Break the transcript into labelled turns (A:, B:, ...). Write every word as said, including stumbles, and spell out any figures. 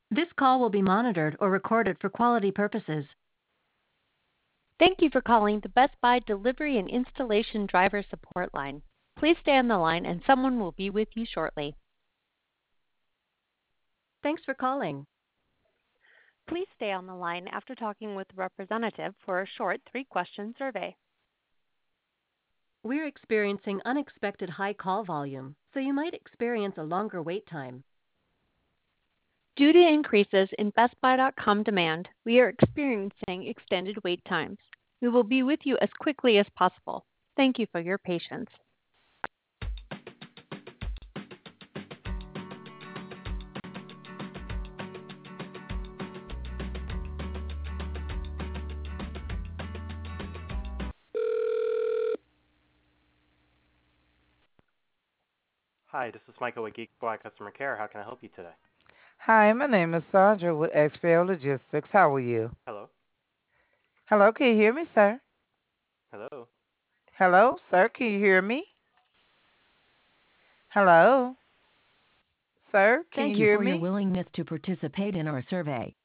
A: This call will be monitored or recorded for quality purposes.
B: Thank you for calling the Best Buy Delivery and Installation Driver Support Line. Please stay on the line and someone will be with you shortly.
A: Thanks for calling.
B: Please stay on the line after talking with a representative for a short three-question survey.
A: We're experiencing unexpected high call volume, so you might experience a longer wait time.
B: Due to increases in Best Buy dot com demand, we are experiencing extended wait times. We will be with you as quickly as possible. Thank you for your patience.
C: Hi, this is Michael with Geek Squad Customer Care. How can I help you today?
D: Hi, my name is Sandra with X P O Logistics. How are you?
C: Hello?
D: Hello, can you hear me, sir?
C: Hello?
D: Hello, sir, can you hear me? Hello? Sir, can you
A: Thank you
D: hear
A: for your
D: me?
A: willingness to participate in our survey.